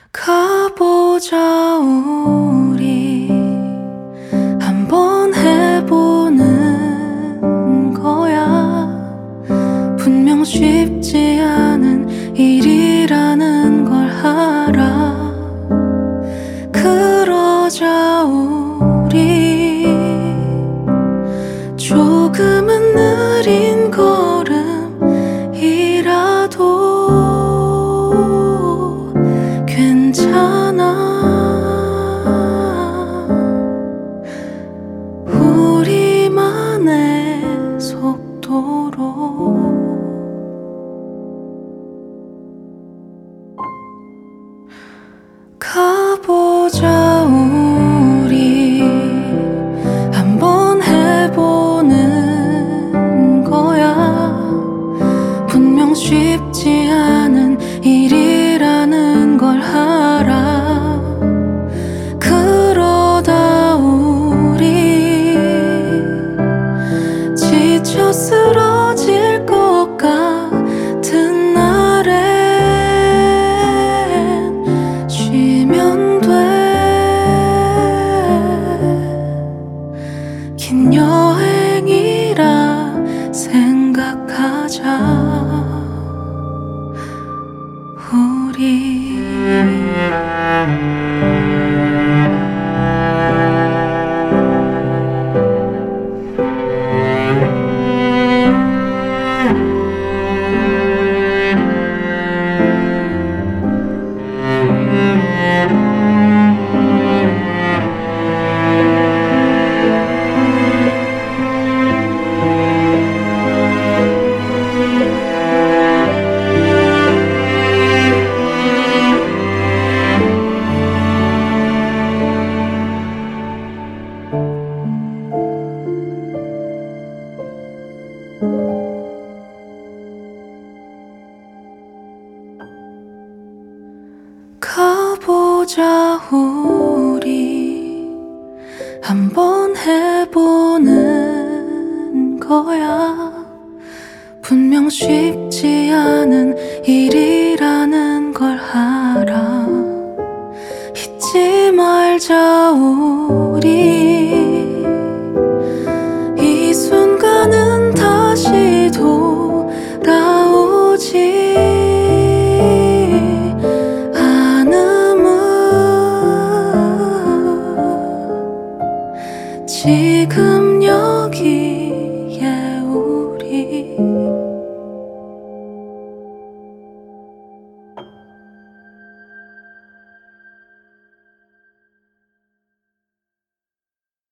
가보자 우리 한번 해보는 거야. 분명 쉽지 않은 일이라는 걸 알아. 그러자 우리 조금은 느린 걸음이라도 괜찮아. 우리만의 속도로 가보자 우리 한번 해보는 거야. 분명 쉽지 않은 일이라는 걸 알아. 그러다 우리 지쳐 쓰러질 것 같은 날엔 쉬면 돼. 긴 여행이라 생각하자 우리. 가보자 우리 한번 해보는 거야. 분명 쉽지 않은 일이라는 걸 알아.